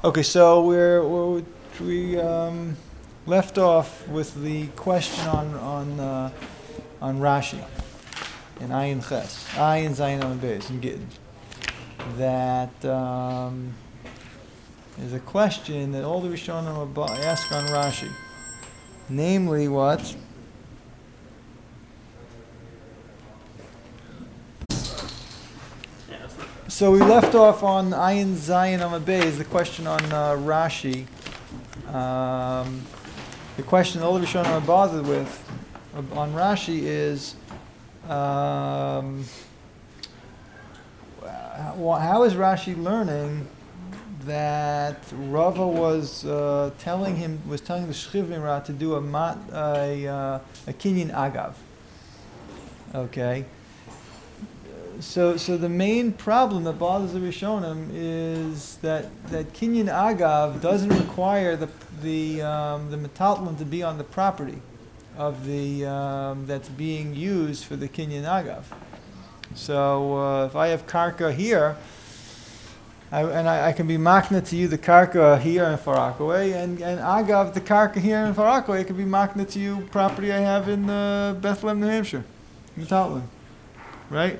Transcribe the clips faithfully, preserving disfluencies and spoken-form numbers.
Okay, so we're, we're we um, left off with the question on on uh, on Rashi in Ayin Ches, Ayin Zayin on Beis and Gittin. That um, is a question that all the Rishonim ask on Rashi, namely what? So we left off on Ayin Zayin on Beis, the question on uh, Rashi. Um, the question all the Rishonim are bothered with uh, on Rashi is um, how, how is Rashi learning that Rava was uh, telling him was telling the Shchivnira to do a mat, a, uh, a kinyan agav? Okay. So, so the main problem that bothers the Rishonim is that that kinyan agav doesn't require the the um, the metaltalin to be on the property of the um, that's being used for the kinyan agav. So, uh, if I have karka here, I, and I, I can be makna to you the karka here in Far Rockaway, and and agav the karka here in Far Rockaway, it can be makna to you property I have in uh, Bethlehem, New Hampshire, metaltalin, right?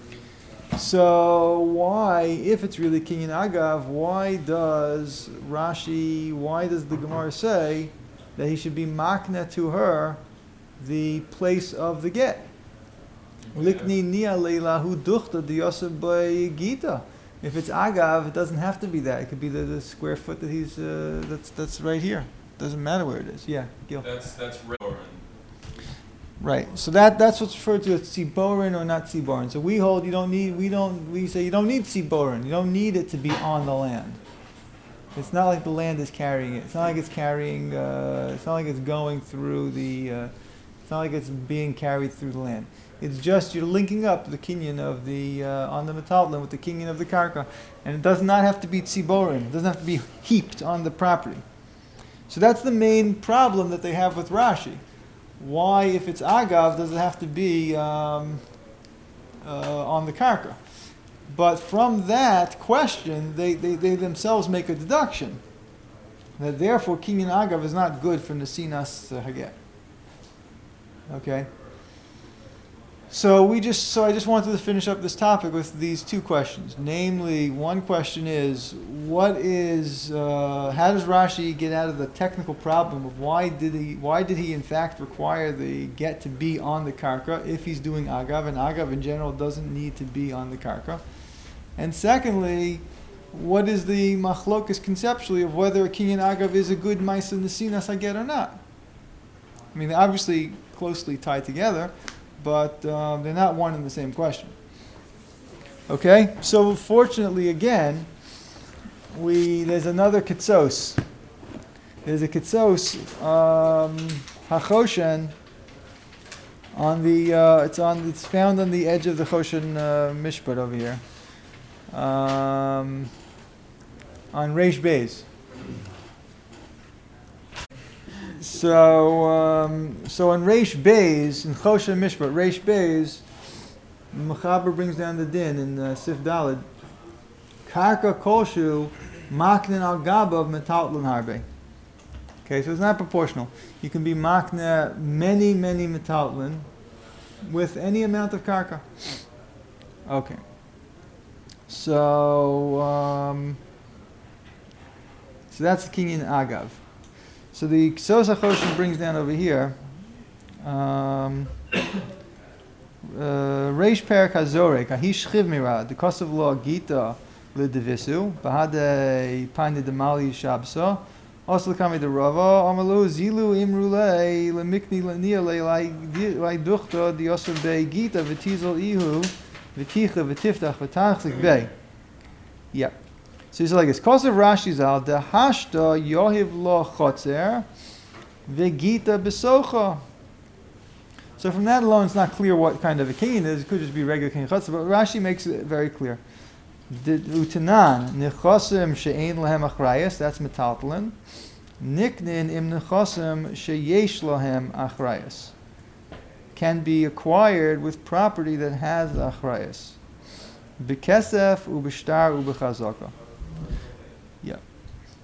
So why, if it's really kinyan agav, why does Rashi, why does the Gemara say that he should be makna to her the place of the get? Likni nia leilahu duchta diyosef gita. If it's agav, it doesn't have to be that. It could be the, the square foot that he's uh, that's that's right here. Doesn't matter where it is. Yeah, Gil. That's that's rare. Right. So that that's what's referred to as tziborin or not tziborin. So we hold you don't need we don't we say you don't need tziborin. You don't need it to be on the land. It's not like the land is carrying it. It's not like it's carrying. Uh, it's not like it's going through the. Uh, it's not like it's being carried through the land. It's just you're linking up the kinyan of the uh, on the metaltalin with the kinyan of the karka, and it does not have to be tziborin. It doesn't have to be heaped on the property. So that's the main problem that they have with Rashi. Why, if it's agav, does it have to be um, uh, on the karka? But from that question, they, they, they themselves make a deduction that therefore kinyan agav is not good for nesinas uh, haget. Okay. So we just so I just wanted to finish up this topic with these two questions. Namely, one question is what is uh, how does Rashi get out of the technical problem of why did he why did he in fact require the get to be on the karka if he's doing agav, and agav in general doesn't need to be on the karka. And secondly, what is the machlokas conceptually of whether a kinyan agav is a good ma'aseh nesinas haget or not? I mean, they're obviously closely tied together, but um, they're not one and the same question. Okay, so fortunately, again, we there's another kitzos. There's a kitzos um, hachoshen on the uh, it's on it's found on the edge of the choshen uh, mishpat over here um, on Reish Beis. So, um, so on Reish Beis, in Choshen Mishpat, Reish Beis, Mechaber brings down the din in uh, Sif Daled, Karka Kolshu, Maknin al Gabav Metaltlin Harbe. Okay, so it's not proportional. You can be Makna many, many Metaltlin with any amount of Karka. Okay. So, um, so that's the kinyan agav. So the Ksos HaChoshen brings down over here, um, Reish Perak HaZorek, Ahish Chiv Mirad, the cost of law Gita L'Devisu, Bahade Pani Demali Shabso, Osl Kami de Rava, Amalu Zilu Imrule, Lemikni Laniale, Lai Duchta, Diosef Bey Gita, Vitizel Ihu, Viticha, Vitiftach, Vitachlik Bey. Yep. So he's like this. Kosev Rashi zal the hashta yohiv lo chotzer vegita besocha. So from that alone, it's not clear what kind of a kinyan is. It could just be regular kinyan chotzer, but Rashi makes it very clear. Utanan nechosim she'ein lahem achrayas. That's metaltalin. Niknin im nechosim sheyesh lahem achrayas. Can be acquired with property that has achrayas. Bekesef ubishtar ubechazaka. Yeah.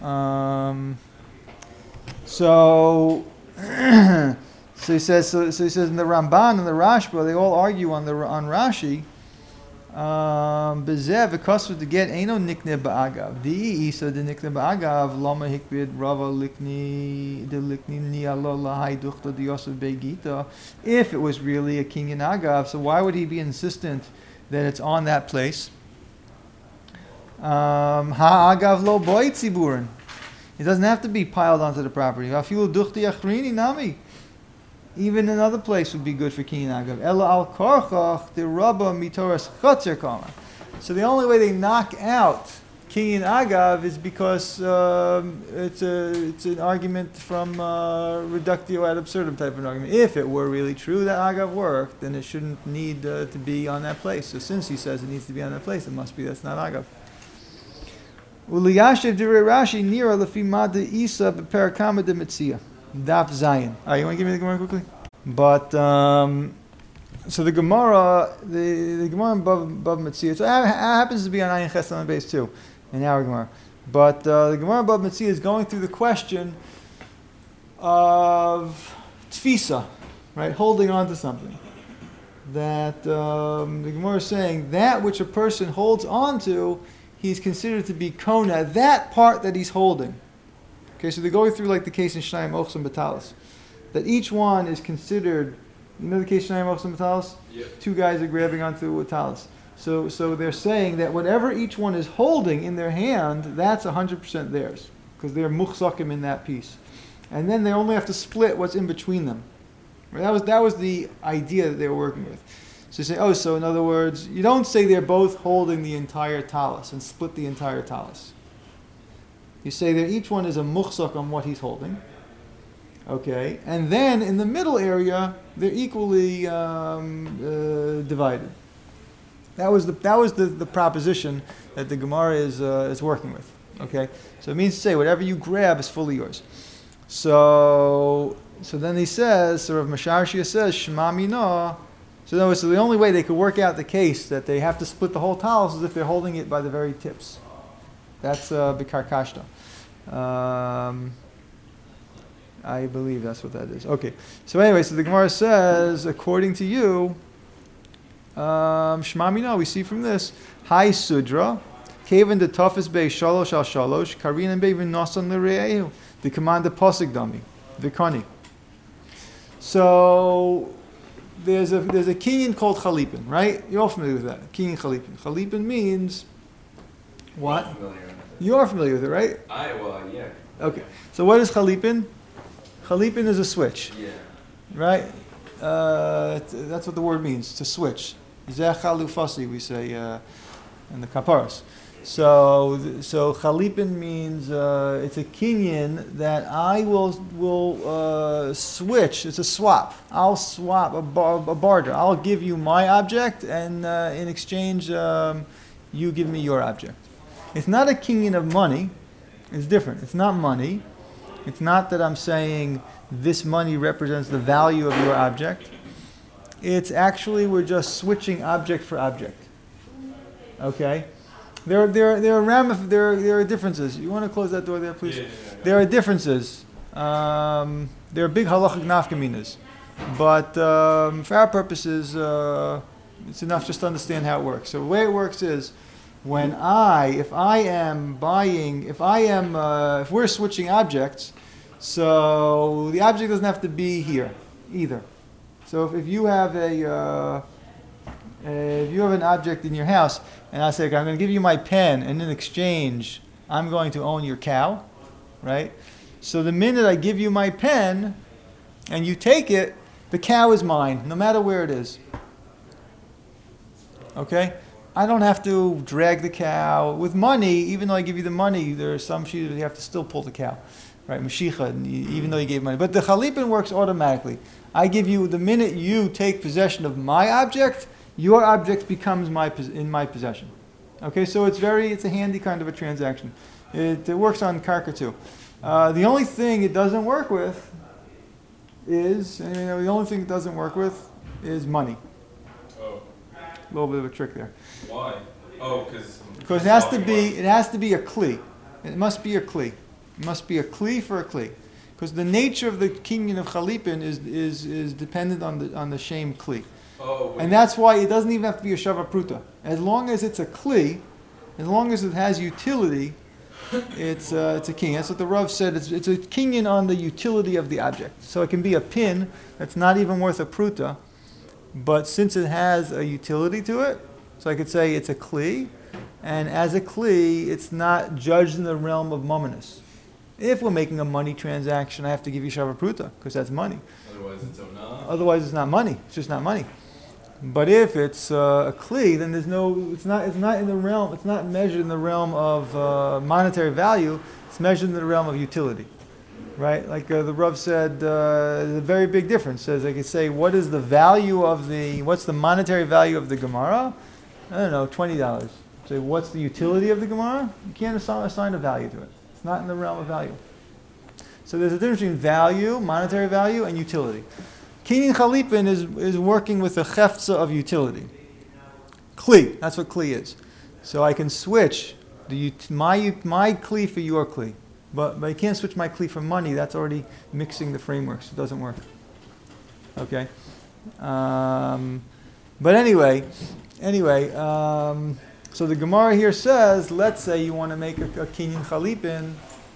Um, so, so he says. So, so he says in the Ramban and the Rashba, they all argue on the on Rashi. Um, Bezev because to get Eino nikne ba'agav. Di isa de nikne ba'agav lama hikbid rava likni de likni ni Allah lahai duchta di Yosef begita. If it was really a king in Agav, so why would he be insistent that it's on that place? Um, ha agav lo boy tziburin. It doesn't have to be piled onto the property. Afilu duchti achrini nami. Even another place would be good for king in Agav. Ella al korchach de rabba mitoras chotzer kama. So the only way they knock out king in Agav is because um, it's a it's an argument from uh, reductio ad absurdum type of argument. If it were really true that Agav worked, then it shouldn't need uh, to be on that place. So since he says it needs to be on that place, it must be that's not Agav. Uliyashev direi Rashi nira lefi mada isa beperakama de mitzia. Daf Zayin. All right, you want to give me the Gemara quickly? But um, so the Gemara, the, the Gemara in Bav Bav Metzia, so it happens to be on Ayin Ches on base too, in our Gemara. But uh, the Gemara in Bav Metzia is going through the question of tfisa, right, holding on to something. That um, the Gemara is saying that which a person holds on to, he's considered to be kona, that part that he's holding. Okay, so they're going through like the case in Shnayim Ochsum Batalis. That each one is considered, you know the case Shnayim Ochsum Batalis? Yep. Two guys are grabbing onto a talis. So so they're saying that whatever each one is holding in their hand, that's one hundred percent theirs. Because they're muchzakim in that piece. And then they only have to split what's in between them. Right? That was that was the idea that they were working with. So you say, oh, so in other words, you don't say they're both holding the entire talis and split the entire talis. You say that each one is a muchzak on what he's holding. Okay, and then in the middle area, they're equally um, uh, divided. That was the that was the, the proposition that the Gemara is uh, is working with. Okay, so it means to say whatever you grab is fully yours. So so then he says, so Rav Masharshia says, Shema Mina. So, in other words, so the only way they could work out the case that they have to split the whole talis is if they're holding it by the very tips. That's uh, Bikar Kashta. Um, I believe that's what that is. Okay. So anyway, so the Gemara says, according to you, um, Shema Mina, we see from this, Hai Sudra, Kavan the toughest bay Shalosh al Shalosh, Karin and Bevin Nosan L'Re'ehu, the commander Posik Dami, Vikani. So there's a there's a kinyan called Chalipin, right? You're all familiar with that. Kinyan Chalipin. Chalipin means what? You are familiar with it, right? I, well, yeah. Okay. So what is Chalipin? Chalipin is a switch. Yeah. Right? Uh, that's what the word means, to switch. Zeh chalufasi, we say uh, in the kaparas. So, so Chalipin means uh, it's a kinyan that I will will uh, switch. It's a swap. I'll swap a, bar, a barter. I'll give you my object, and uh, in exchange, um, you give me your object. It's not a kinyan of money. It's different. It's not money. It's not that I'm saying this money represents the value of your object. It's actually we're just switching object for object. Okay? There, there, there are ramif- there, there are differences. You want to close that door there, please? Yeah, yeah, yeah. There are differences. Um, there are big halachic nafkaminas, but um, for our purposes, uh, it's enough just to understand how it works. So the way it works is, when I, if I am buying, if I am, uh, if we're switching objects, so the object doesn't have to be here either. So if, if you have a, uh, if you have an object in your house, and I say, okay, I'm going to give you my pen, and in exchange, I'm going to own your cow, right? So the minute I give you my pen, and you take it, the cow is mine, no matter where it is. Okay? I don't have to drag the cow. With money, even though I give you the money, there are some sheep that you have to still pull the cow. Right? Mashicha, even though you gave money. But the Chalipin works automatically. I give you, the minute you take possession of my object, your object becomes my in my possession. Okay, so it's very, it's a handy kind of a transaction. It, it works on Karka too. Uh, the only thing it doesn't work with is, you know, the only thing it doesn't work with is money. Oh. A little bit of a trick there. Why? Oh, because because it has to be, it has to be a kli. It must be a kli. It must be a kli for a kli. Because the nature of the kinyan of chalipin is, is, is dependent on the on the shem kli. Oh, wait. And that's why it doesn't even have to be a shava pruta. As long as it's a kli, as long as it has utility, it's uh, it's a kinyan. That's what the Rav said. It's, it's a kinyan on the utility of the object. So it can be a pin that's not even worth a pruta, but since it has a utility to it, so I could say it's a kli, and as a kli, it's not judged in the realm of mumminus. If we're making a money transaction, I have to give you shava pruta, because that's money. Otherwise it's ona. Otherwise it's not money. It's just not money. But if it's uh, a kli, then there's no, it's not, it's not in the realm, it's not measured in the realm of uh, monetary value, it's measured in the realm of utility. Right? Like uh, the Rav said, uh, there's a very big difference. Says, I could say, what is the value of the, what's the monetary value of the Gemara? I don't know, twenty dollars. Say, what's the utility of the Gemara? You can't assign, assign a value to it. It's not in the realm of value. So there's a difference between value, monetary value, and utility. Kinyan chalipin is, is working with a cheftza of utility. Kli, that's what kli is. So I can switch the, my, my kli for your kli. But, but I can't switch my kli for money. That's already mixing the frameworks. It doesn't work. Okay? Um, but anyway, anyway, um, so the Gemara here says, let's say you want to make a, a kinyan chalipin.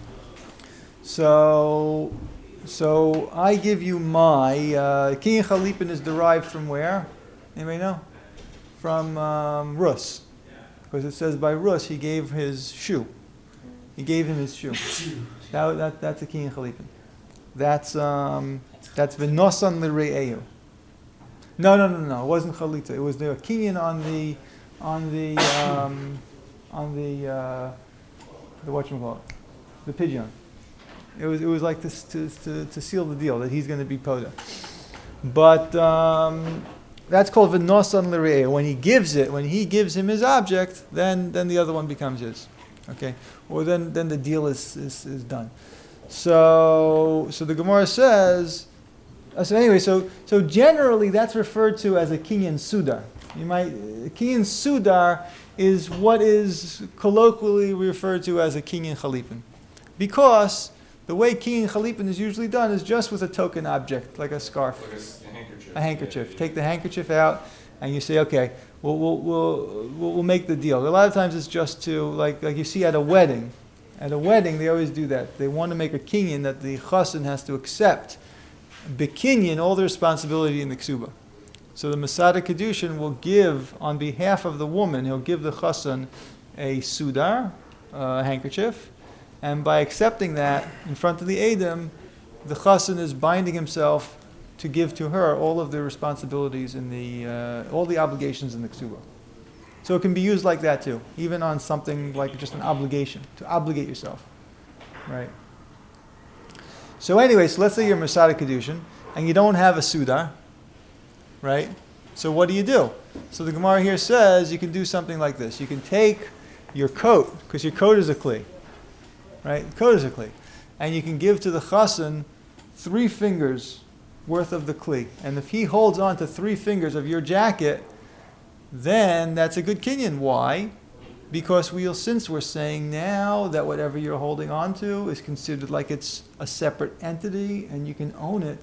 So, so I give you my, uh, kinyan chalipin is derived from where? Anybody know? From um, Rus. Because it says by Rus he gave his shoe. He gave him his shoe. that, that, that's a kinyan chalipin. That's, um, that's v'nosan l're'ehu. No, no, no, no. It wasn't chalita. It was the kinyan on the, on the, um, on the, uh, the whatchamacallit, the pigeon. It was, it was like this to, to, to seal the deal that he's going to be poda. But um, that's called v'nosan l're'ehu. When he gives it, when he gives him his object, then then the other one becomes his. Okay, or then then the deal is is, is done. So so the Gemara says. Uh, so anyway, so so generally that's referred to as a kinyan sudar. You might kinyan sudar is what is colloquially referred to as a kinyan chalipin, because the way kinyan chalipin is usually done is just with a token object, like a scarf, Like a, s- a handkerchief. a handkerchief. Take the handkerchief out, and you say, okay, we'll we'll we'll we'll, we'll make the deal. A lot of times it's just to like like you see at a wedding. At a wedding, they always do that. They want to make a kinyan that the chassan has to accept. Bekinyan, all the responsibility in the ksuba. So the Masada Kedushin will give, on behalf of the woman, he'll give the chassan a sudar, a handkerchief, and by accepting that in front of the Edom, the chassan is binding himself to give to her all of the responsibilities in the, uh, all the obligations in the ksuba. So it can be used like that too, even on something like just an obligation, to obligate yourself, right? So anyway, so let's say you're Masada Kedushin, and you don't have a sudar, right? So what do you do? So the Gemara here says you can do something like this. You can take your coat, because your coat is a kli, right? The coat is a kli. And you can give to the chassan three fingers worth of the kli. And if he holds on to three fingers of your jacket, then that's a good kinyan. Why? Because we'll, since we're saying now that whatever you're holding on to is considered like it's a separate entity and you can own it.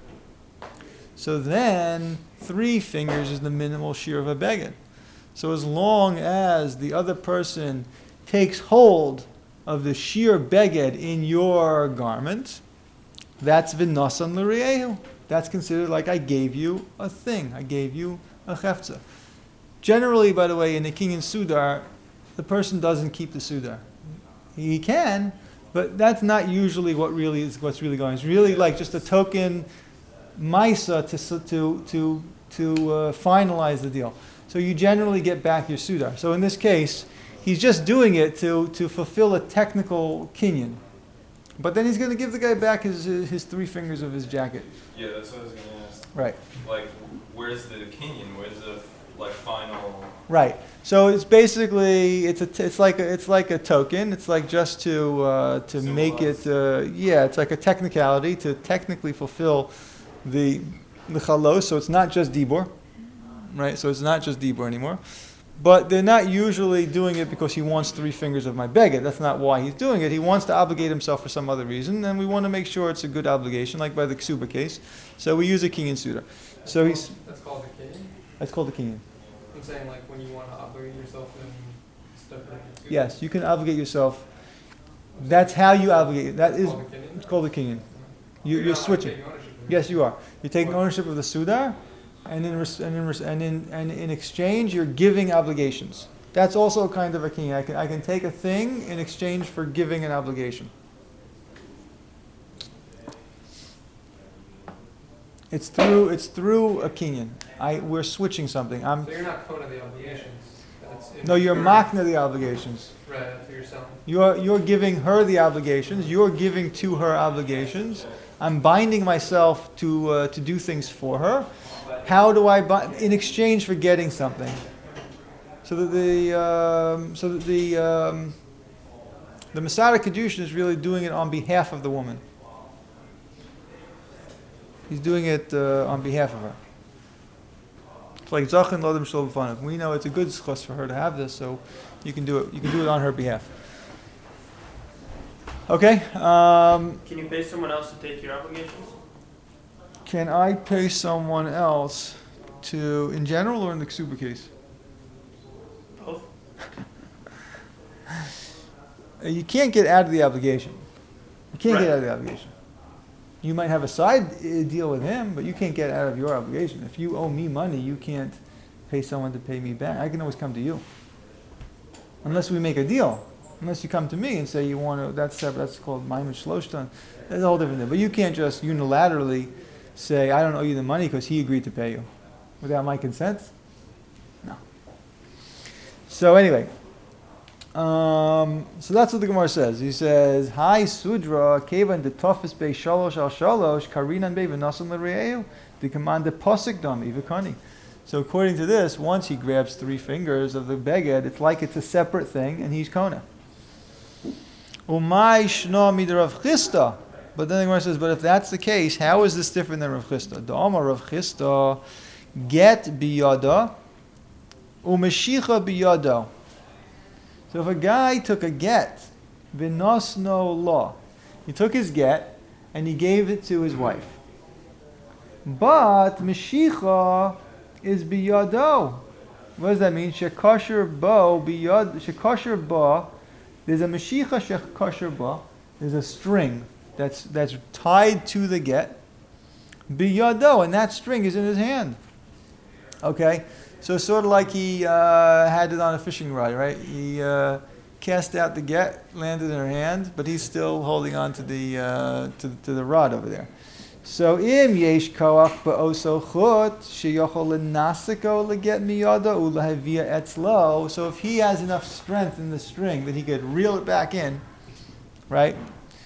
So then three fingers is the minimal shear of a beged. So as long as the other person takes hold of the sheer beged in your garment, that's v'nosan l're'ehu. That's considered like I gave you a thing. I gave you a cheftza. Generally, by the way, in the kinyan sudar, the person doesn't keep the sudar. He can, but that's not usually what really is what's really going on. It's really like just a token maisa to to to to uh, finalize the deal. So you generally get back your sudar. So in this case, he's just doing it to to fulfill a technical kinyan. But then he's going to give the guy back his his three fingers of his jacket. Yeah, that's what I was going to ask. Right. Like, where's the kinyan? Where's the like final? Right. So it's basically it's a t- it's like a, it's like a token. It's like just to uh, to make it uh, yeah. It's like a technicality to technically fulfill the the chalos. So it's not just dibur, right? So it's not just dibur anymore. But they're not usually doing it because he wants three fingers of my beged. That's not why he's doing it. He wants to obligate himself for some other reason, and we want to make sure it's a good obligation, like by the ksuba case. So we use a kinyan suda. So he's That's called a kinyan? that's called a kinyan. I'm saying like when you want to obligate yourself and stuff like that. Yes, you can obligate yourself. That's how you obligate. That is Called a kinyan? it's called a kinyan. You, You're you're not switching. taking ownership of it. Yes, you are. You're taking What? ownership of the sudar, and in res- and in res- and in and in exchange, you're giving obligations. That's also a kind of a kinyan. I can I can take a thing in exchange for giving an obligation. It's through it's through a kinyan. I we're switching something. I'm So you're not code of the obligations. That's in no, you're your- makna the obligations. Right, that's what you're selling. You're you're giving her the obligations. You're giving to her obligations. I'm binding myself to uh, to do things for her. How do I buy in exchange for getting something? So that the um, so that the um, the Masada Kedushin is really doing it on behalf of the woman. He's doing it uh, on behalf of her. It's like Zachin Lodem Shlo B'fanav. We know it's a good schos for her to have this, so you can do it. You can do it on her behalf. Okay. Um, Can you pay someone else to take your obligations? can I pay someone else to, in general or in the Ksuba case? Both? Uh, You can't get out of the obligation. You can't Right. get out of the obligation. You might have a side uh, deal with him, but you can't get out of your obligation. If you owe me money, you can't pay someone to pay me back. I can always come to you. Unless we make a deal. Unless you come to me and say you want to, that's separate, that's called Maimon Shloshtan. That's a whole different thing. But you can't just unilaterally say, I don't owe you the money because he agreed to pay you. Without my consent? No. So anyway, um, so that's what the Gemara says. He says, Hi Sudra, Kevan de Tofis Be Shalosh al Shalosh, Karinan Be V'Nasan L'Re'eu, the command de Posik Dam, Ivakani. So according to this, once he grabs three fingers of the beged, it's like it's a separate thing, and he's Kona. Umay Shno Mid Rav Chisda. But then the Gemara says, but if that's the case, how is this different than Rav Chisda? The Amar Rav Chisda, get biyada, umeshicha biyado. So if a guy took a get, vinosno law, he took his get and he gave it to his wife. But meshicha is biyado. What does that mean? Shekosher bo biyad. Shekosher bo. There's a meshicha shekosher bo. There's a string that's that's tied to the get. Biyado, and that string is in his hand. Okay, so sort of like he uh, had it on a fishing rod, right? He uh, cast out the get, landed in her hand, but he's still holding on to the uh, to, to the rod over there. So im yesh koach ba'oso chut sheyochol lenasiko leget miyada ulahavia etzlo. So if he has enough strength in the string that he could reel it back in, right?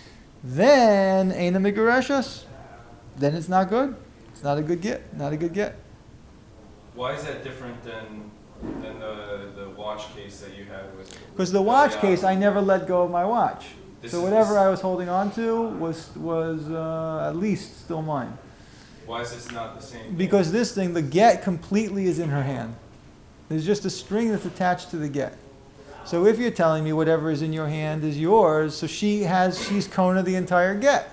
Then ain't a migareshus. Then it's not good. It's not a good get. Not a good get. Why is that different than than the the watch case that you had with? Because the watch Eliab? case, I never let go of my watch. This So is- whatever this- I was holding on to was was uh, at least still mine. Why is this not the same? thing? Because this thing, the get completely is in her hand. There's just a string that's attached to the get. So if you're telling me whatever is in your hand is yours, so she has, she's Kona the entire get.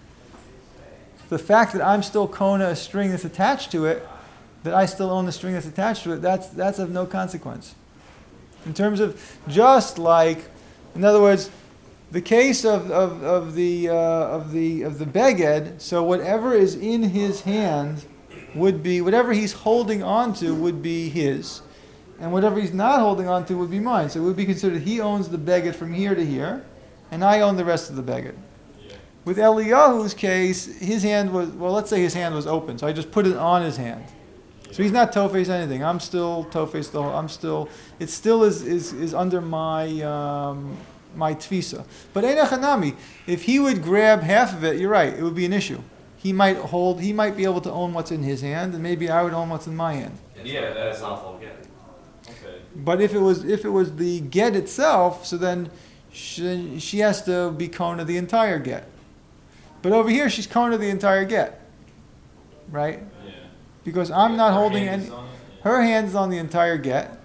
The fact that I'm still Kona a string that's attached to it, that I still own the string that's attached to it, that's, that's of no consequence. In terms of just like, in other words, the case of, of, of the uh, of the of the beged, so whatever is in his hand would be, whatever he's holding on to would be his, and whatever he's not holding on to would be mine. So it would be considered he owns the beged from here to here, and I own the rest of the beged. Yeah. With Eliyahu's case, his hand was, well, let's say his hand was open, so I just put it on his hand. So he's not tofes anything. I'm still tofes the whole, I'm still, it still is, is, is under my, um, my tfisa. But Ein Hanami, if he would grab half of it, you're right, it would be an issue. He might hold, he might be able to own what's in his hand, and maybe I would own what's in my hand. Yeah, that's awful again. Okay. But if it was, if it was the get itself, so then she, she has to be Kona the entire get. But over here, she's Kona the entire get. Right? Yeah. Because I'm not Her holding hand any. is on it? Her hand is on the entire get,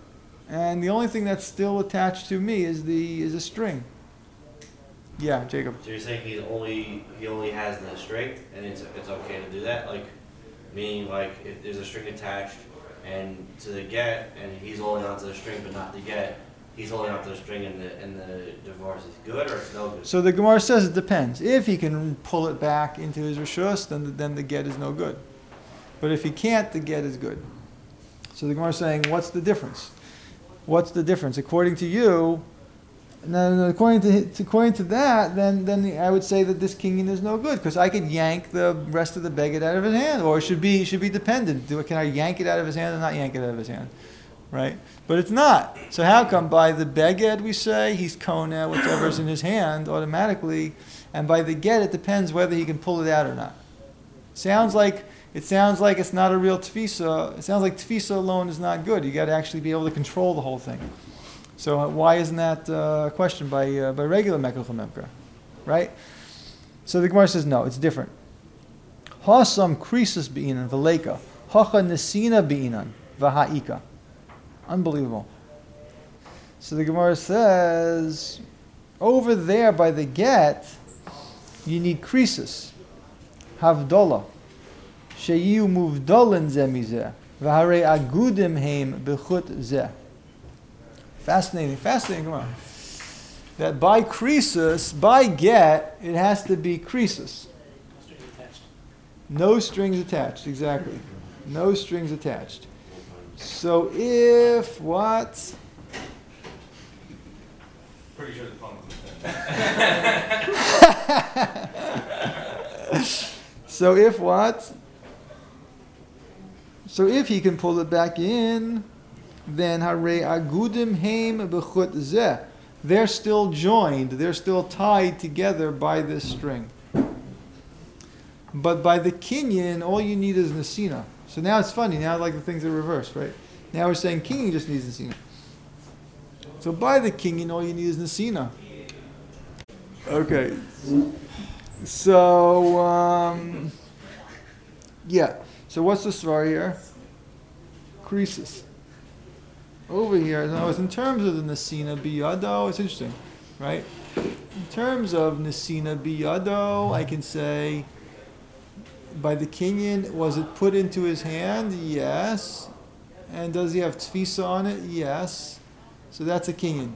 and the only thing that's still attached to me is the is a string. Yeah, Jacob. So you're saying he's only he only has the string, and it's it's okay to do that, like meaning like if there's a string attached and to the get, and he's holding onto the string but not the get, he's holding onto the string, and the and the divorce is good or it's no good. So the Gemara says it depends. If he can pull it back into his rishus, then the, then the get is no good. But if he can't, the get is good. So the Gemara is saying, what's the difference? What's the difference according to you? Now, according to according to that, then then the, I would say that this kinyan is no good because I could yank the rest of the beged out of his hand, or it should be should be dependent. Do can I yank it out of his hand or not yank it out of his hand, right? But it's not. So how come by the beged we say he's kona whatever's in his hand automatically, and by the get it depends whether he can pull it out or not. Sounds like it sounds like it's not a real tfisa. It sounds like tfisa alone is not good. You got to actually be able to control the whole thing. So uh, why isn't that uh, questioned by uh, by regular Mekach Memkra, right? So the Gemara says no, it's different. Hasam krisus beinan v'leika hacha nesina beinan v'ha'ika. Unbelievable. So the Gemara says over there by the get, you need krisus, havdola, sheyu muvdolin zemizeh v'harei agudim heim b'chut zeh. Fascinating, fascinating Gemara. That by krisus, by get, it has to be krisus. No strings attached, exactly. No strings attached. So if what? Pretty sure the punk was So if what? So if he can pull it back in, then harei agudim heim b'chut zeh. They're still joined. They're still tied together by this string. But by the kinyan, all you need is nesina. So now it's funny. Now like the things are reversed, right? Now we're saying kinyan just needs nesina. So by the kinyan, all you need is nesina. Okay. So um, yeah. So what's the story here? Krisis. Over here, in other words, in terms of the Nesina Biyado, it's interesting, right? In terms of Nesina Biyado, I can say, by the kinyan, was it put into his hand? Yes. And does he have tfisa on it? Yes. So that's a kinyan.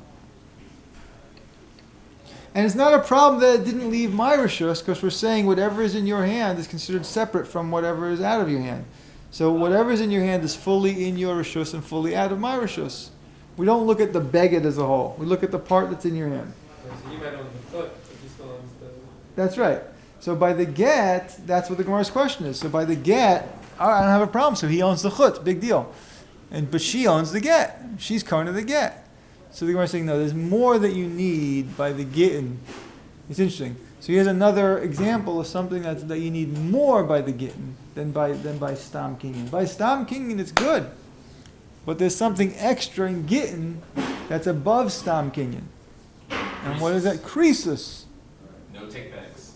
And it's not a problem that it didn't leave my rishus, because we're saying whatever is in your hand is considered separate from whatever is out of your hand. So whatever is in your hand is fully in your rishus and fully out of my rishus. We don't look at the beged as a whole. We look at the part that's in your hand. So you might own the foot, but you still own the... That's right. So by the get, that's what the Gemara's question is. So by the get, I don't have a problem. So he owns the chut, big deal. And but she owns the get. She's kona the get. So the Gemara's saying, no, there's more that you need by the gittin. It's interesting. So here's another example of something that's, that you need more by the gittin than by than by stam kinyan. By stam kinyan, it's good, but there's something extra in gittin that's above stam kinyan. And what is that? Krisus. no take backs.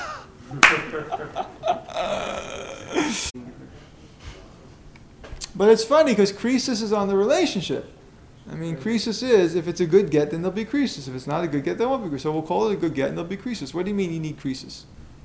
But it's funny because krisus is on the relationship. I mean, krisus is, if it's a good get, then there'll be krisus. If it's not a good get, there won't be krisus. So we'll call it a good get, and there'll be krisus. What do you mean you need krisus?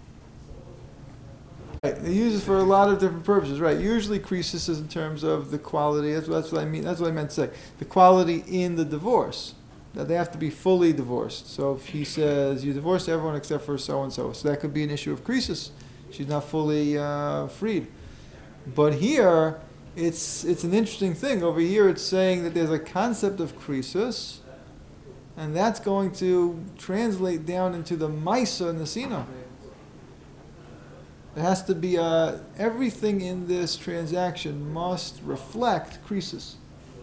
Right, they use it for a lot of different purposes, right? Usually krisus is in terms of the quality. That's, that's what I mean. That's what I meant to say. The quality in the divorce. That they have to be fully divorced. So if he says, you divorced everyone except for so-and-so, so that could be an issue of krisus. She's not fully uh, freed. But here, It's it's an interesting thing. Over here it's saying that there's a concept of krisus, and that's going to translate down into the Maisa Nesina. It has to be, uh, everything in this transaction must reflect krisus.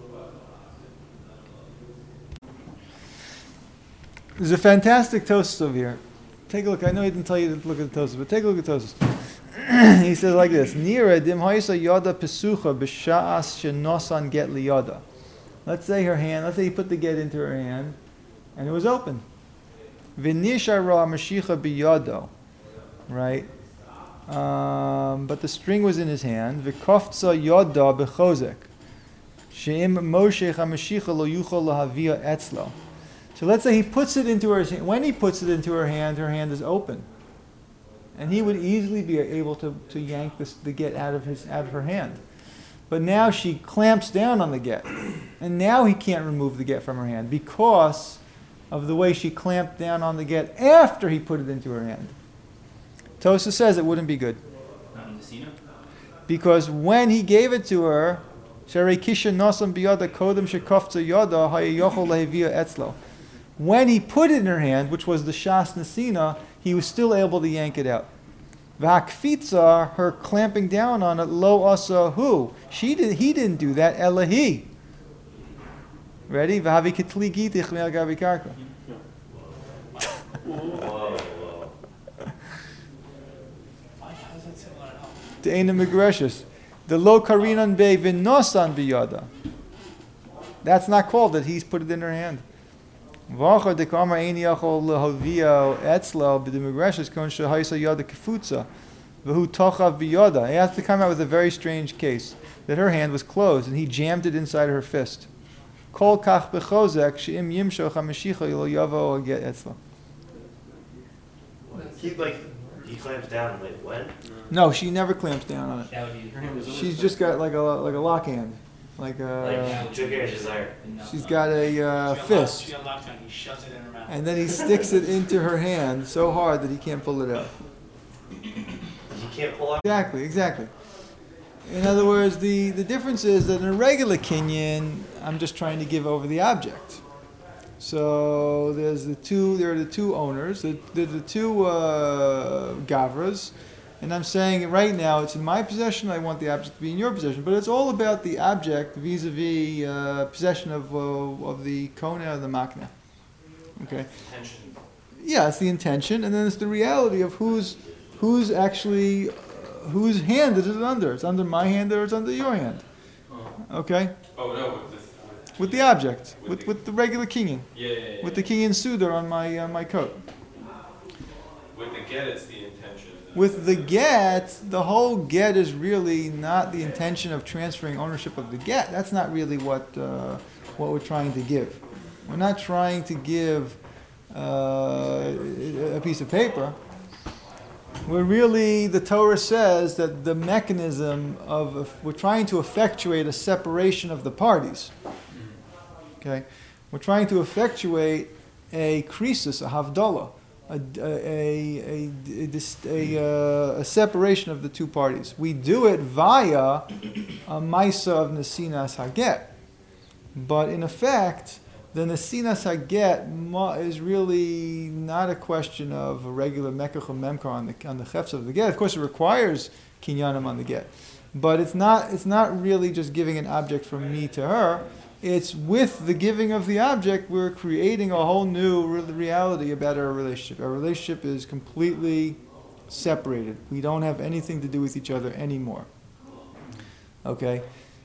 There's a fantastic Tosfos over here. Take a look. I know he didn't tell you to look at the Tosfos, but take a look at Tosfos. He says like this: Nira dim hoisa yada pesucha b'sha'as shenosan get liyada. Let's say her hand. Let's say he put the get into her hand, and it was open. V'nishara mashicha biyado, right? Um, but the string was in his hand. V'koftza yada b'chozek, She'im Moshe HaMashiach lo yuchol lahavia etzlo. So let's say he puts it into her hand. When he puts it into her hand, her hand is open. And he would easily be able to, to yank this, the get out of his out of her hand. But now she clamps down on the get. And now he can't remove the get from her hand because of the way she clamped down on the get after he put it into her hand. Tosa says it wouldn't be good. Not in the Sina? Because when he gave it to her, Sharekisha Nosam Biyada Kodem Shekofta Yoda Hayayochol Lehevia Etzlo. When he put it in her hand, which was the Shas Nesina, he was still able to yank it out. V'hakfitza, her clamping down on it, lo asa hu. She did. He didn't do that. Elahi. Ready? V'havi kitli gitich me'al gabi karka. Whoa, whoa. Why is that similar at all? Te'ena migreshus. The lo karinan be v'nosan biyada. That's not called that he's put it in her hand. V'achar dekamar ein yachol lehovia etzlo b'demigreshus kon shehaisa yada kefutza v'hu tochav biyada. He has to come out with a very strange case that her hand was closed and he jammed it inside her fist. Kol kach bechozek she'im yimshoch hamashicha lo yavo get etzlo. He like he clamps down. Wait, when? No, she never clamps down on it. That would be her hand was always She's just got like a like a lock hand, like a. Like trigger his desire. She's got a uh, She unlocks- fist, She unlocks it and he shoves it in her mouth. and then he sticks it into her hand so hard that he can't pull it out. He can't pull out. Exactly, exactly. In other words, the, the difference is that in a regular kinyan, I'm just trying to give over the object. So there's the two. There are the two owners. There are the two uh, gavras, and I'm saying right now it's in my possession. I want the object to be in your possession, but it's all about the object vis-a-vis uh, possession of uh, of the kona and the makna. Okay. Tension. Yeah, it's the intention, and then it's the reality of who's who's actually uh, whose hand is it under. It's under my hand or it's under your hand. Okay, Oh no, with the with, with the object, With with the- with the regular kinyan, yeah, yeah, yeah. with the kinyan suda on my uh, my coat. With the get, it's the intention. With the get, the whole get is really not the intention of transferring ownership of the get. That's not really what uh, what we're trying to give. We're not trying to give uh, a piece of paper. We're really, the Torah says that the mechanism of, we're trying to effectuate a separation of the parties. Okay? We're trying to effectuate a krisis, a havdalah, a, a, a, a, dis- a, uh, a separation of the two parties. We do it via a maisa of nesinas haget. But in effect, the nesinas haget mo- is really not a question of a regular mekach or memkar on the on the chefs of the get. Of course, it requires kinyanim on the get, but it's not it's not really just giving an object from me to her. It's with the giving of the object, we're creating a whole new re- reality about our relationship. Our relationship is completely separated. We don't have anything to do with each other anymore. Okay,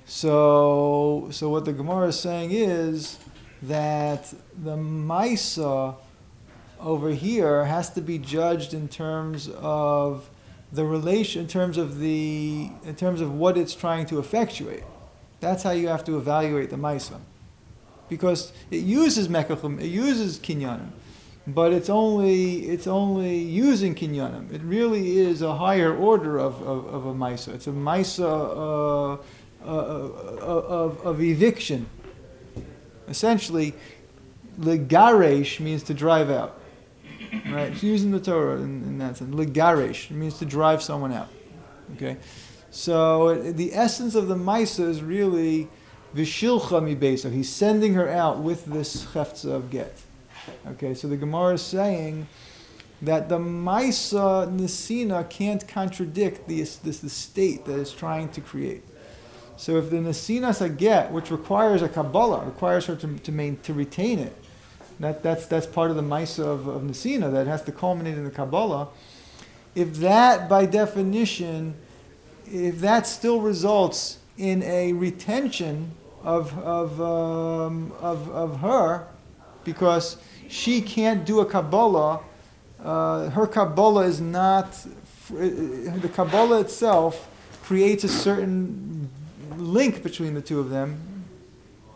so so what the Gemara is saying is that the Maisa over here has to be judged in terms of the relation, in terms of the, in terms of what it's trying to effectuate. That's how you have to evaluate the Maisa, because it uses mekachim, it uses kinyanim, but it's only it's only using kinyanim. It really is a higher order of, of, of a Maisa. It's a Maisa uh, uh, uh, of, of eviction. Essentially, legaresh means to drive out. Right? It's using the Torah in, in that sense. Legaresh means to drive someone out. Okay? So it, the essence of the Maisa is really vishilcha mi beisa. He's sending her out with this cheftza of get. Okay, so the Gemara is saying that the Maisa Nesina can't contradict the, this, the state that it's trying to create. So if the Nesinas Haget, which requires a Kabbalah, requires her to to, main, to retain it, that, that's that's part of the Maisa of, of Nesina that has to culminate in the Kabbalah. If that, by definition, if that still results in a retention of of um, of of her, because she can't do a Kabbalah, uh, her Kabbalah is not the Kabbalah itself creates a certain link between the two of them,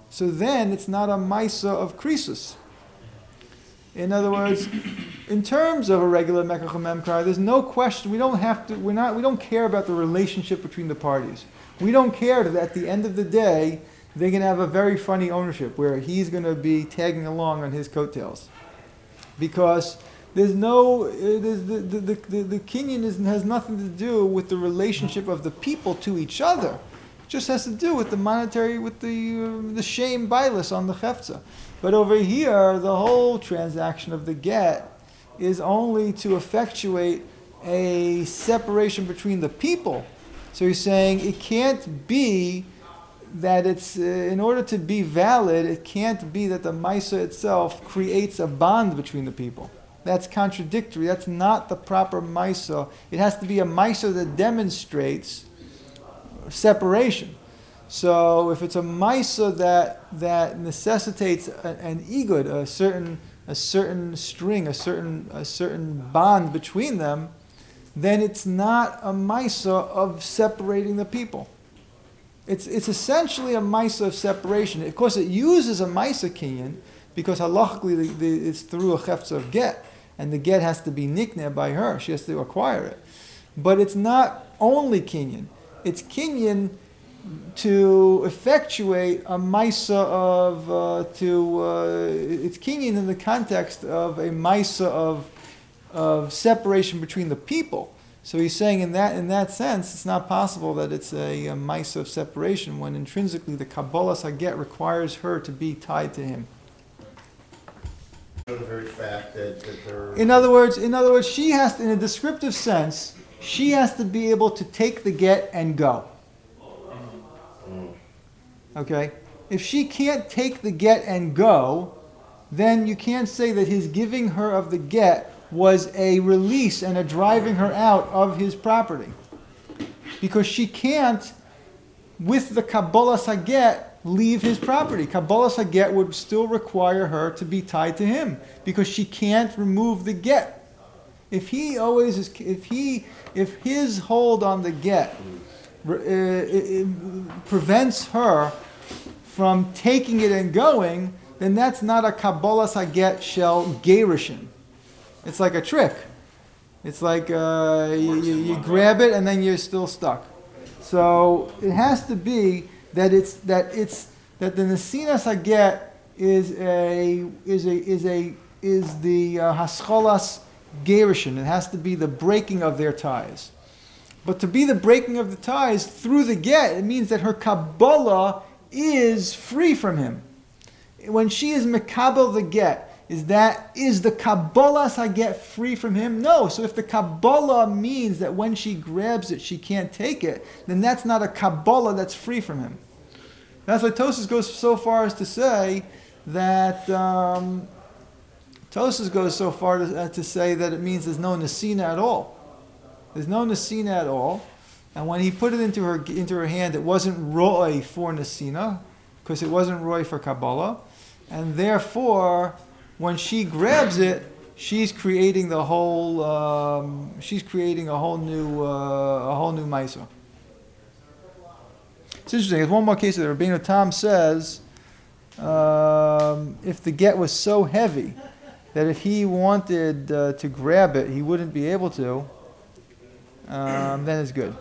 So then it's not a Maisa of Krisus. In other words, in terms of a regular Mekach Memkar, there's no question. We don't have to. We're not. We don't care about the relationship between the parties. We don't care that at the end of the day they're going to have a very funny ownership where he's going to be tagging along on his coattails, because there's no. uh, There's the the the, the, the Kinyan is, has nothing to do with the relationship of the people to each other. It just has to do with the monetary, with the uh, the shame bailus on the chefza. But over here, the whole transaction of the get is only to effectuate a separation between the people. So he's saying it can't be that it's, uh, in order to be valid, it can't be that the Maisa itself creates a bond between the people. That's contradictory. That's not the proper Maisa. It has to be a Maisa that demonstrates separation. So if it's a Maisa that that necessitates a, an igud, a certain a certain string, a certain a certain bond between them, then it's not a Maisa of separating the people. It's it's essentially a Maisa of separation. Of course, it uses a Maisa kinyan because halachically the, the, it's through a chefza of get, and the get has to be nikneh by her. She has to acquire it. But it's not only kinyan. It's kinyan to effectuate a maisa of uh, to uh, it's kinyan in the context of a maisa of of separation between the people. So he's saying in that in that sense, it's not possible that it's a, a maisa of separation when intrinsically the Kabbalah Saget requires her to be tied to him. The very fact that, that they're In other words, in other words, she has to, in a descriptive sense, she has to be able to take the get and go. Okay? If she can't take the get and go, then you can't say that his giving her of the get was a release and a driving her out of his property. Because she can't, with the Kabbalah Saget, leave his property. Kabbalah Saget would still require her to be tied to him because she can't remove the get. If he always is, if he, if his hold on the get uh, it, it prevents her from taking it and going, then that's not a Kabbalah Saget shel Gerishin. It's like a trick. It's like uh, you, you, you grab it and then you're still stuck. So it has to be that it's that it's that the Nesina Saget is a is a is a is the uh, Hascholas Gerishin. It has to be the breaking of their ties. But to be the breaking of the ties through the get, it means that her Kabbalah is free from him. When she is Mekabel the get, is that is the Kabbalah Saget free from him? No. So if the Kabbalah means that when she grabs it, she can't take it, then that's not a Kabbalah that's free from him. That's why Tosas goes so far as to say that um, Tosas goes so far to, uh, to say that it means there's no Nesina at all. There's no Nesina at all. And when he put it into her into her hand, it wasn't Roy for Nesina, because it wasn't Roy for Kabbalah. And therefore, when she grabs it, she's creating the whole um, she's creating a whole new uh, a whole new Maisa. It's interesting. There's one more case that Rabbeinu Tam says um, if the get was so heavy that if he wanted uh, to grab it, he wouldn't be able to, um, then it's good.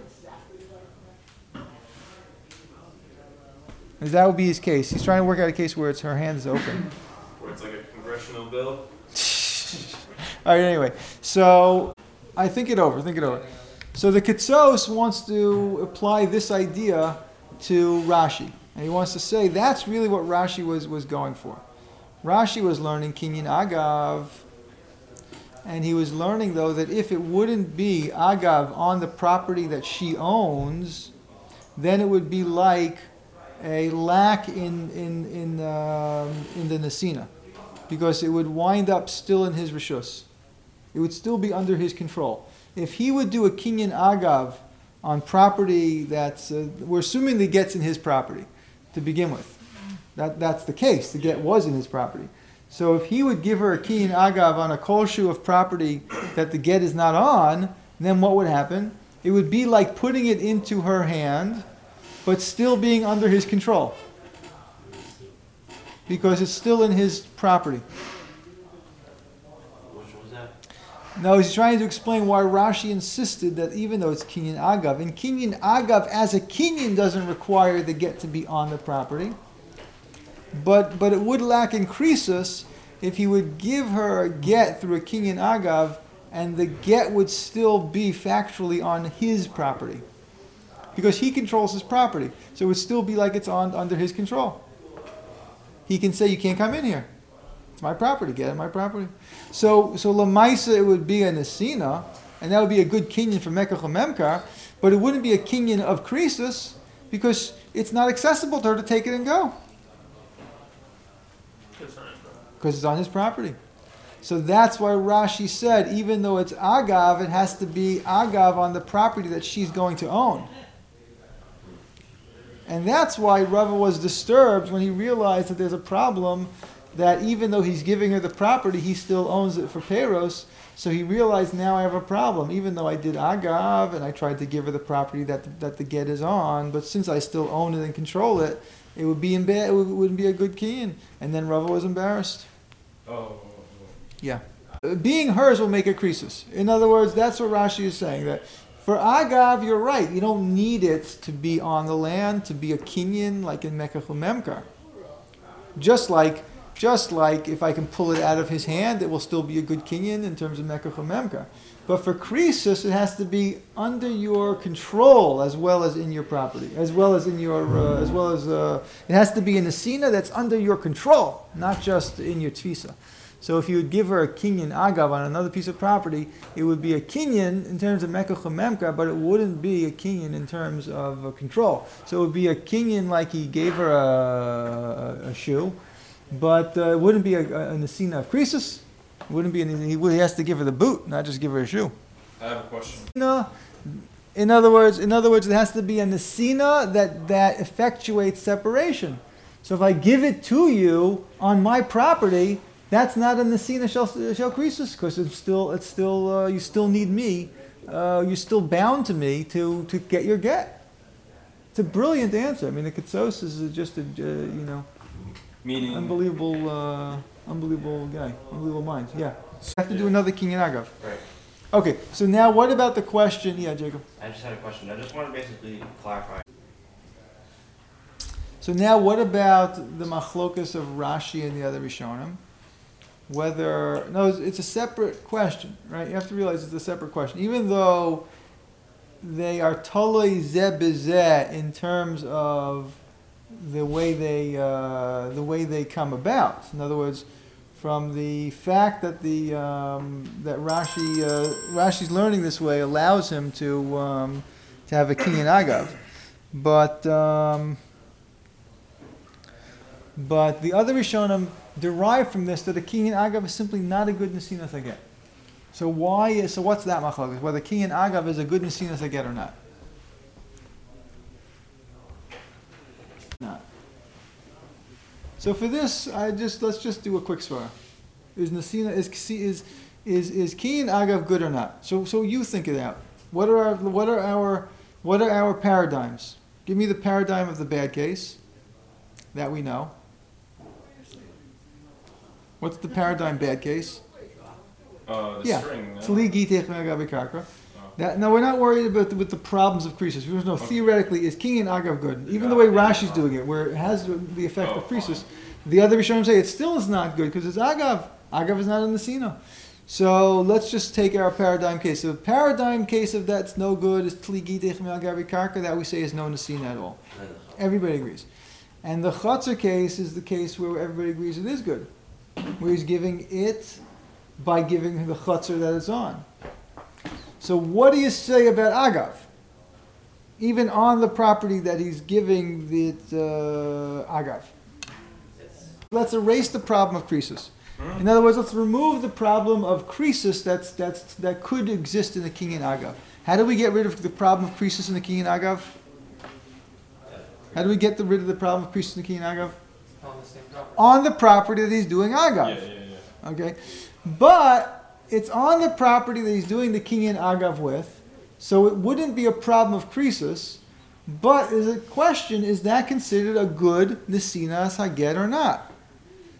Because that would be his case. He's trying to work out a case where it's her hand is open. Where it's like a congressional bill. All right, anyway. So I think it over, think it over. So the Kitsos wants to apply this idea to Rashi. And he wants to say that's really what Rashi was, was going for. Rashi was learning Kinyan Agav. And he was learning, though, that if it wouldn't be Agav on the property that she owns, then it would be like a lack in in in um, in the Nesina, because it would wind up still in his rishus. It would still be under his control. If he would do a kinyan agav on property that's, uh, we're assuming the get's in his property to begin with. That that's the case. The get was in his property. So if he would give her a kinyan agav on a kolshu of property that the get is not on, then what would happen? It would be like putting it into her hand, but still being under his control. because it's still in his property. Which was that? Now he's trying to explain why Rashi insisted that even though it's Kinyan Agav, and Kinyan Agav as a Kinyan doesn't require the get to be on the property, but but it would lack in Krisus if he would give her a get through a Kinyan Agav, and the get would still be factually on his property. Because he controls his property. So it would still be like it's on under his control. He can say, you can't come in here. It's my property, get in my property. So so Lamaisa, it would be a Nesina, and that would be a good Kinyan for Mekach Memkar, but it wouldn't be a Kinyan of Krisus, because it's not accessible to her to take it and go. Because it's on his property. So that's why Rashi said, even though it's Agav, it has to be Agav on the property that she's going to own. And that's why Rava was disturbed when he realized that there's a problem, that even though he's giving her the property, he still owns it for Peros. So he realized, now I have a problem. Even though I did Agav and I tried to give her the property that, that the get is on, but since I still own it and control it, it would be emba- it wouldn't be a good kiyin. And then Rava was embarrassed. Oh. Yeah. Being hers will make it Krisus. In other words, that's what Rashi is saying, that for Agav, you're right. You don't need it to be on the land, to be a kinyan like in Mekach Memkar. Just like, just like if I can pull it out of his hand, it will still be a good kinyan in terms of Mekach Memkar. But for Krisus, it has to be under your control as well as in your property, as well as in your, uh, as well as uh, it has to be in a sina that's under your control, not just in your tfisa. So if you would give her a kinyan agav on another piece of property, it would be a kinyan in terms of mekach memka, but it wouldn't be a kinyan in terms of uh, control. So it would be a kinyan like he gave her a, a, a shoe, but uh, it wouldn't be a, a, a nesina of krisus. It wouldn't be. An, he, would, he has to give her the boot, not just give her a shoe. I have a question. No. In other words, in other words, it has to be a nesina that that effectuates separation. So if I give it to you on my property, that's not a nesina shel shel krisus, because it's still it's still uh, you still need me, uh, you're still bound to me to, to get your get. It's a brilliant answer. I mean, the Ketsos is just a uh, you know Meaning. unbelievable uh, unbelievable guy, unbelievable mind. Yeah, so I have to do another kinyan agav. Right. Okay, so now what about the question? Yeah, Jacob. I just had a question. I just want to basically clarify. So now what about the machlokas of Rashi and the other Rishonim? Whether, no, it's, it's a separate question, right? You have to realize it's a separate question. Even though they are toloi zeh b'zeh in terms of the way they uh, the way they come about. In other words, from the fact that the um, that Rashi uh, Rashi's learning this way allows him to um, to have a kinyan agav, but um, but the other Rishonim derive from this that a kinyan agav is simply not a good nesinas haget. So why is so? What's that machlokes? Whether kinyan agav is a good nesinas haget or not? Not. So for this, I just let's just do a quick svara. Is nesina is is is is kinyan agav good or not? So so you think it out. What are our what are our what are our paradigms? Give me the paradigm of the bad case that we know. What's the paradigm bad case? Uh, the Yeah. string. no? Tli gitech me'agav kakra. Oh. That, no, we're not worried about the, with the problems of krisus. There's no theoretically is kinyan agav good, even the way Rashi's doing it, where it has the effect Oh, of krisus. fine. The other Rishonim say it still is not good because it's agav. Agav is not in the sina. So let's just take our paradigm case. So the paradigm case of that's no good is tli gitech me'agav karka. That we say is no nesina at all. Everybody agrees. And the chutzner case is the case where everybody agrees it is good, where he's giving it by giving the chutzner that it's on. So what do you say about agav? Even on the property that he's giving the uh, agav. Let's erase the problem of krisus. In other words, let's remove the problem of krisus that's that's that could exist in the kinyan agav. How do we get rid of the problem of krisus in the kinyan agav? How do we get the, rid of the problem of krisus in the kinyan agav? On the same property. On the property that he's doing agav. Yeah, yeah, yeah. Okay, but it's on the property that he's doing the kinyan agav with, so it wouldn't be a problem of krisus. But is a question: is that considered a good nesinas haget or not?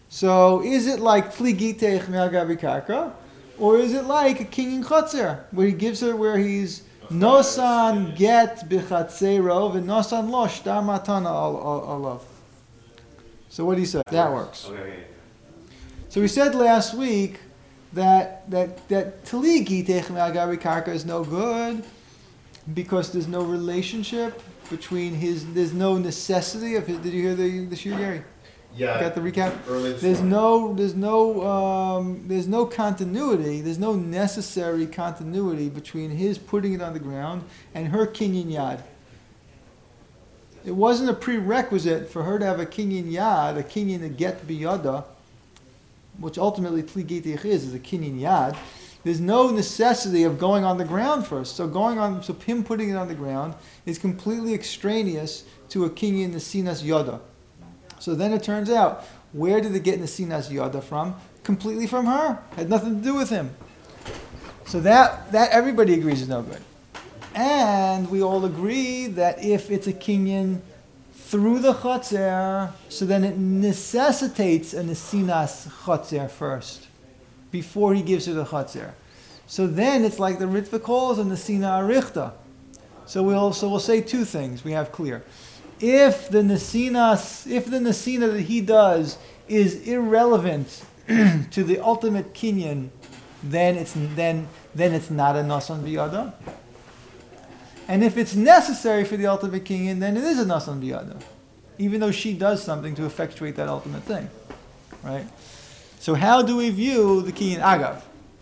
So is it like pligitech me'agabi karka, or is it like a kinyan chotzer, where he gives her, where he's nosan get bichatzero v'nosan lo shtar matana alav. So what do you say? That works. Okay, okay. So we said last week that that that tligitech me'agabi karka is no good because there's no relationship between his. There's no necessity of his. Did you hear the the shir, Gary? Yeah. Got the recap? Early this There's morning. no, there's no, um, there's no continuity. There's no necessary continuity between his putting it on the ground and her kinyan yad. It wasn't a prerequisite for her to have a kinyan yad, a kinyan to get biyada, which ultimately tligitich is, is a kinyan yad. There's no necessity of going on the ground first. So going on, so him putting it on the ground is completely extraneous to a kinyan nesinas yada. So then it turns out, where did it get Nesinas Yada from? Completely from her. Had nothing to do with him. So that, that everybody agrees is no good. And we all agree that if it's a kinyan through the chotzer, so then it necessitates a Nesinas chotzer first, before he gives her the chotzer. So then it's like the Ritva calls a Nesina Arichta. So we'll, so we'll say two things we have clear. If the Nesinas, if the Nesina that he does is irrelevant to the ultimate kinyan, then it's then then it's not a nasan biyada. And if it's necessary for the ultimate kinyan, then it is a nasan biyada, even though she does something to effectuate that ultimate thing, right? So how do we view the kinyan agav?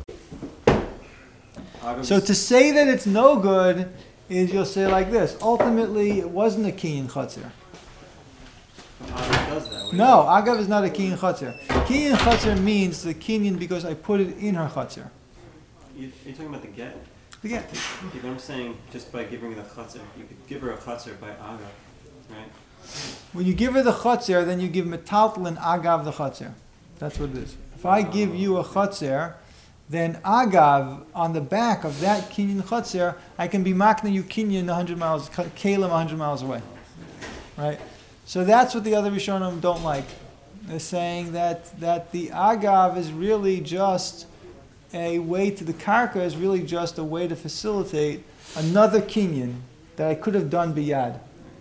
So to say that it's no good is you'll say like this. Ultimately, it wasn't a kinyan chatzir. Agav does that. No, agav is not a kinyan chatzir. Kinyan chatzir means the kinyan because I put it in her chatzir. You, you're talking about the get? Again, Okay, but I'm saying just by giving her the chatzir, you could give her a chatzir by agav, right? when you give her the chatzir, then you give metaltlin agav the chatzir. That's what it is. If I give you a chatzir, then agav, on the back of that kinyan chatzir, I can be makna you kinyan one hundred miles, kalim one hundred miles away. Right? So that's what the other Rishonim don't like. They're saying that, that the agav is really just a way to, the karka is really just a way to facilitate another kinyan that I could have done biyad.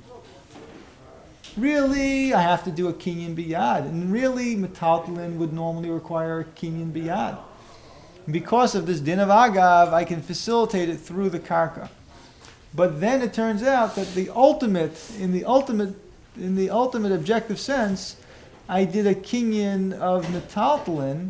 Really, I have to do a kinyan biyad. And really, metaltlin would normally require a kinyan biyad. Because of this din of agav, I can facilitate it through the karka. But then it turns out that the ultimate, in the ultimate, in the ultimate objective sense, I did a kinyan of metaltlin,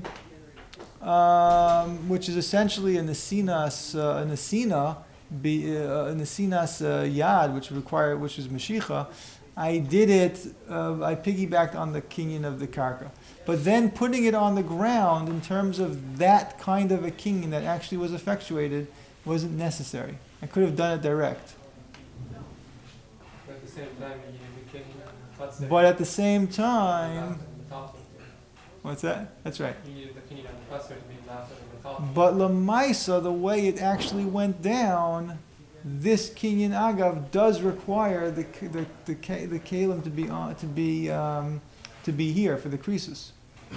um, which is essentially a nesinas, uh, a nesina, be, uh, a nesinas uh, yad, which require, which is mashicha. I did it. Uh, I piggybacked on the kinyan of the karka. But then putting it on the ground in terms of that kind of a kinyan that actually was effectuated wasn't necessary. I could have done it direct. But at the same time, you need the kinyan and chatzir. But at the same time, The top. what's that? That's right. You needed the kinyan and chatzir to be master of the top. But lamaisa, the way it actually went down, this kinyan agav does require the the the, the, the kalim to be on to be um, to be here for the creases.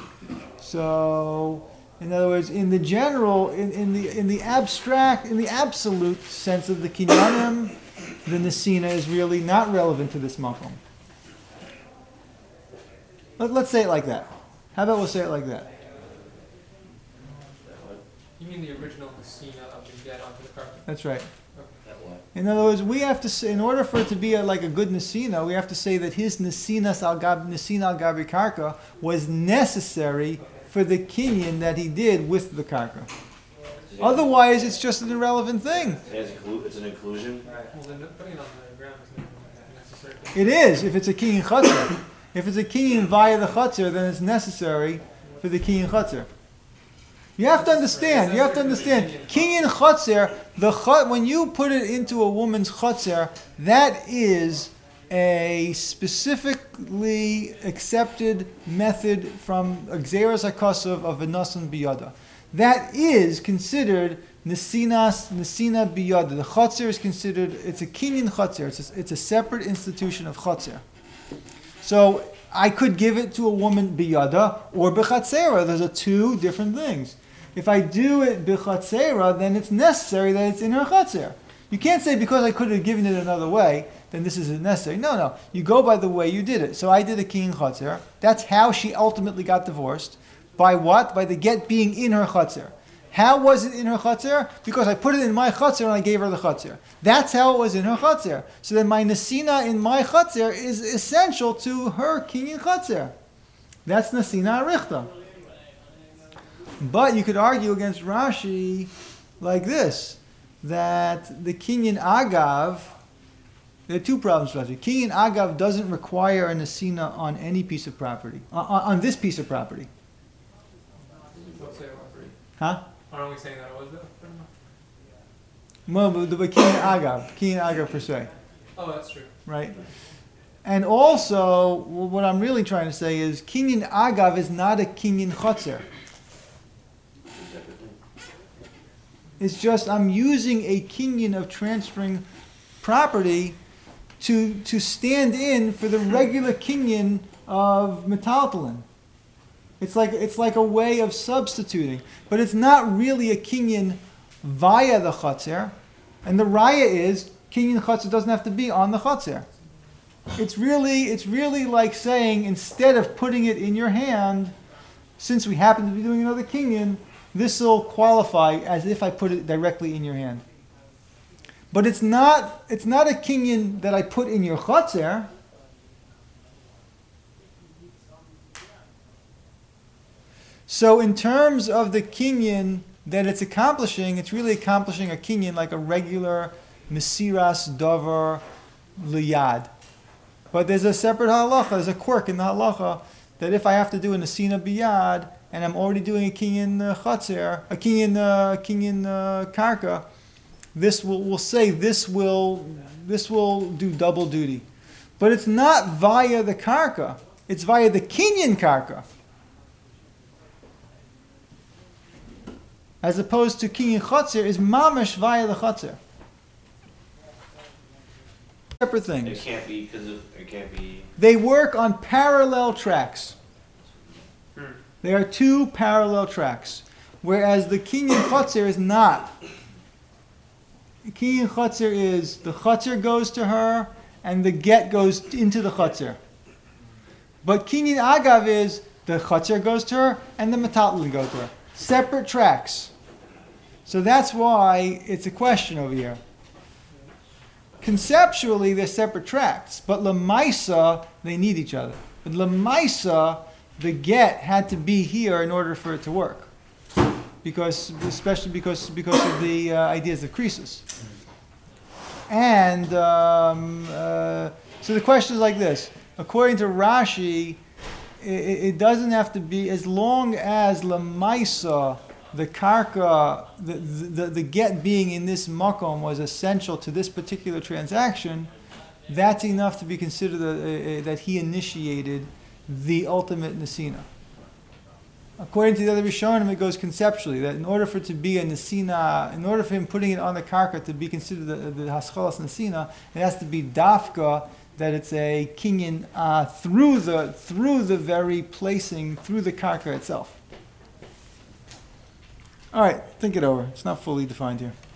So, in other words, in the general, in, in the in the abstract, in the absolute sense of the kinyanim, the nesina is really not relevant to this makom. Let, let's say it like that. How about we'll say it like that? You mean the original Messina of the get onto the carpet? That's right. That what? In other words, we have to say, in order for it to be a, like a good nesina, we have to say that his nesinas al gab nesina al gabi karka was necessary for the kinyan that he did with the karka. Otherwise, it's just an irrelevant thing. It's, inclu- it's an inclusion. Well, then putting it on the ground is not necessary. It is if it's a kinyan chatzir. If it's a kinyan via the chatzir, then it's necessary for the kinyan chatzir. You have to understand. You have to understand. Kinyan chatzir, the chut, when you put it into a woman's chatzir, that is a specifically accepted method from Gzeras HaKosov of V'nasan Biyada. That is considered Nesinas, Nesina Biyada. The chatzir is considered, it's a kinyan chatzir. It's a, it's a separate institution of chatzir. So I could give it to a woman biyada or bechatzera. Those are two different things. If I do it bechatzera, then it's necessary that it's in her chatzer. You can't say because I could have given it another way, then this isn't necessary. No, no. You go by the way you did it. So I did a kinyan chatzer. That's how she ultimately got divorced. By what? By the get being in her chatzer. How was it in her chatzer? Because I put it in my chatzer and I gave her the chatzer. That's how it was in her chatzer. So then my nesina in my chatzer is essential to her kinyan chatzer. That's nesina arichta. But you could argue against Rashi like this, that the kinyan agav, there are two problems with Rashi. Kinyan agav doesn't require a nesina on any piece of property, on, on this piece of property. Don't say it was free. Huh? Aren't we saying that it was though? Well, but the kinyan agav, kinyan agav per se, Oh, that's true. right? And also, what I'm really trying to say is kinyan agav is not a kinyan chotzer. It's just I'm using a kinyan of transferring property to to stand in for the regular kinyan of metaltalin. It's like it's like a way of substituting, but it's not really a kinyan via the chatzer. And the raya is kinyan chatzer doesn't have to be on the chatzer. It's really it's really like saying instead of putting it in your hand, since we happen to be doing another kinyan, this will qualify as if I put it directly in your hand. But it's not it's not a kinyan that I put in your chatzer. So in terms of the kinyan that it's accomplishing, it's really accomplishing a kinyan like a regular mesiras davar liyad. But there's a separate halacha, there's a quirk in the halacha that if I have to do a nesina biyad and I'm already doing a kinyan uh, chatzer, a kinyan uh, kinyan uh, karka, this will will say this will this will do double duty, but it's not via the karka; it's via the kinyan karka, as opposed to kinyan chatzer is mamash via the chatzer. Separate things. It can't be because of it can't be. They work on parallel tracks. They are two parallel tracks, whereas the kinyan chatzer is not. Kinyan chatzer is the chatzer goes to her and the get goes into the chatzer. But kinyan agav is the chatzer goes to her and the metaltalin go to her. Separate tracks. So that's why it's a question over here. Conceptually, they're separate tracks, but lemaisa they need each other. But lemaisa, the get had to be here in order for it to work, because especially because because of the uh, ideas of krisis. And um, uh, so the question is like this: according to Rashi, it, it doesn't have to be as long as lemaisa, the karka, the, the the get being in this makom was essential to this particular transaction. That's enough to be considered a, a, a, that he initiated the ultimate nesina. According to the other Rishonim, it goes conceptually that in order for it to be a nesina, in order for him putting it on the karka to be considered the, the haschalas nesina, it has to be dafka, that it's a kinyan uh, through the through the very placing through the karka itself. All right, think it over. It's not fully defined here.